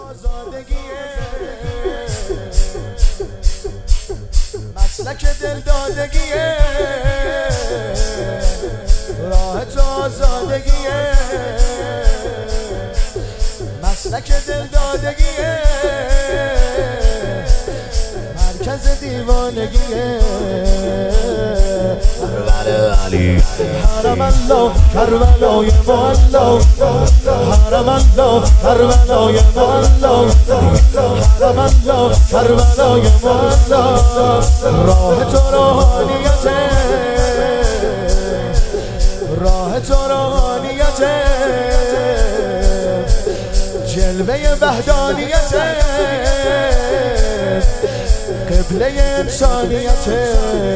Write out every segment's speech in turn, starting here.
مسلک دلدادگیه، راه تو آزادگیه، مسلک دلدادگیه، مرکز دیوانگیه. علی حرم الله کربلای مولا، حرم الله کربلای مولا، حرم الله کربلای مولا. راه تو روحانیته، راه تو روحانیته، جلوه وحدانیته، قبله انسانیته.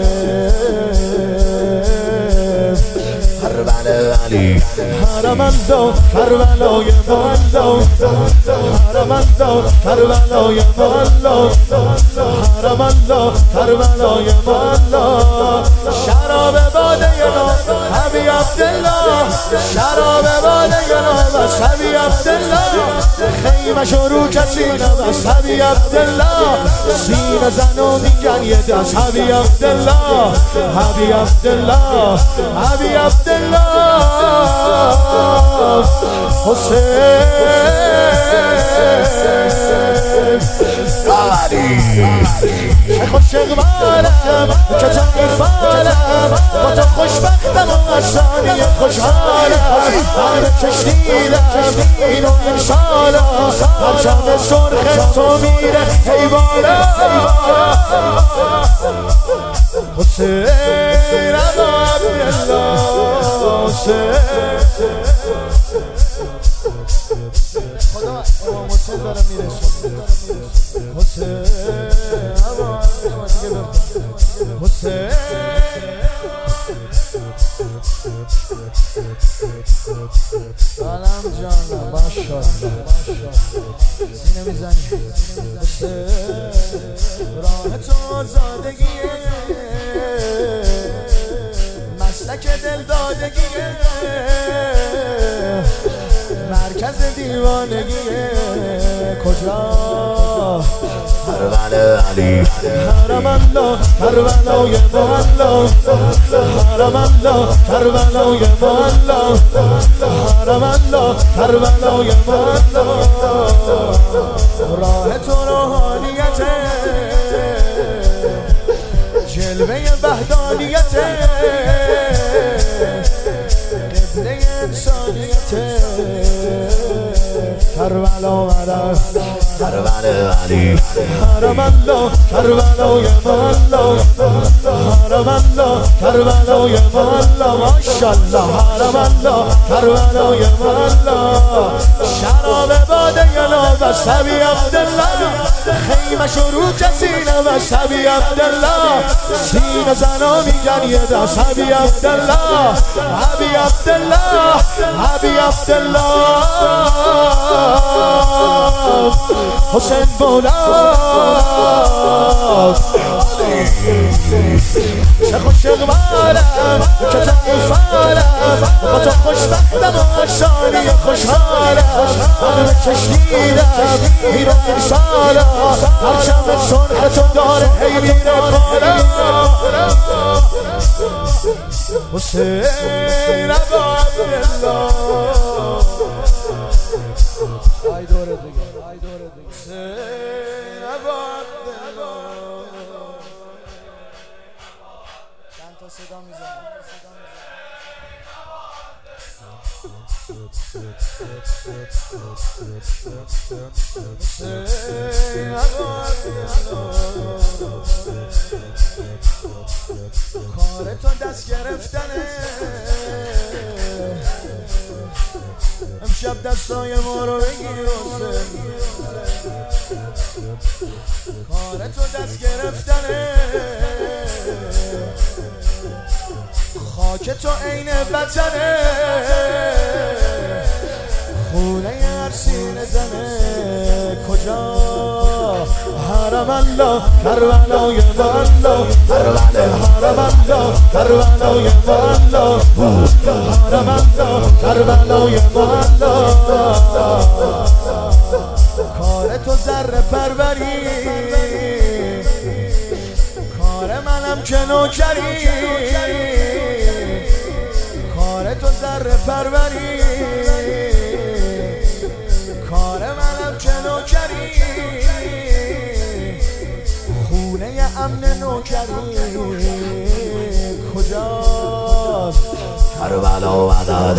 علی حرم الله کربلای مولا، حرم الله کربلای مولا، حرم الله کربلای مولا. شراب باده نام ابی عبدالله، شراب باده نام ابی عبدالله. خیمه شروع کسی نبست ابی عبدالله، سینه زنو میگن یه دست ابی عبدالله، ابی عبدالله، ابی عبدالله. حسین چه خوش اقبالم، چه جنگیفالم، با تو خوشبختم و ثانیه خوشحالم. همه چشنیدم اینو انشالله، پرچم سرخ تو میره ای بالا. حسین ابا عبدالله، خدا امامتون داره میرسونه. حسین ابا حسین سلام جانم، ماشاءالله سینه میزنی. حسین راه تو آزادگیه، مسلک دلدادگیه، مرکز دیوانگیه. کجا؟ علی حرم الله کربلای مولا، حرم الله کربلای مولا، حرم الله کربلای مولا. راه تو روحانیته، جلوه وحدانیته، قبله انسانیته. کربلا مدد علی حرم الله کربلای مولا، حرم الله کربلای مولا. ماشاءالله حرم الله کربلای مولا. شراب باده نوبست ابی عبدالله، خیمه شروع کسی نبست ابی عبدالله. سینه زنا میگن یه دست ابی عبدالله، ابی عبدالله، ابی عبدالله. حسین مولا چه خوش اقبالم، چه جنگیفالم، با تو خوشبختم و ثانیه خوشحالم. همه چشنیدم اینو انشالله، پرچم سرخ تو داره هی میره بالا. حسین ابا عبدالله ای دوره دیگه، ای دوره دیگه. حسین ابا عبدالله چند تا صدا میزنم. حسین ابا عبدالله کار تو دست گرفتنه، امشب دستای ما رو بگیر. کار تو دست گرفتنه، خاک تو عین وطنه، خونه هر سینه زنه. کجا؟ حرم الله کربلای مولا، حرم الله کربلای مولا، حرم الله کربلای مولا. کار ذره پروری کار منم که نوکری کار تو ذره پروری کار منم که نوکری خونه امن نوکری کجاست کربلا و داد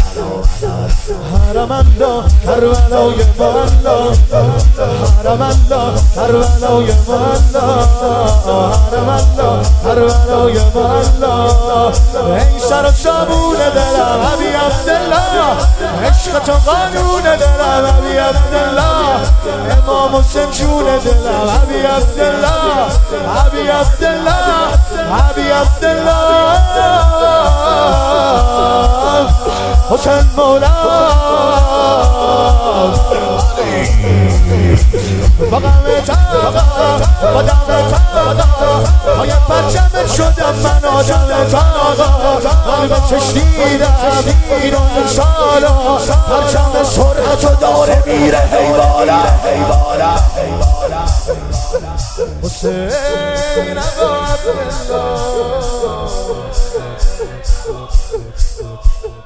حرمندا کربلای مالا حرمندا کربلای مالا حرمندا کربلای مالا ای سر و صابون دلم ابی عبدالله عشق تو قانون دلم ابی عبدالله امام حسین جون دلم ابی عبدالله ابی عبدالله ابی عبدالله حسین مولا با غم تاقا با دم تاقا پای پرچمت شدم من آدم تاقا قلب چشنیدم ایران سالا پرچم سرخ تو داره میره حیوالا حسین ابا عبدالله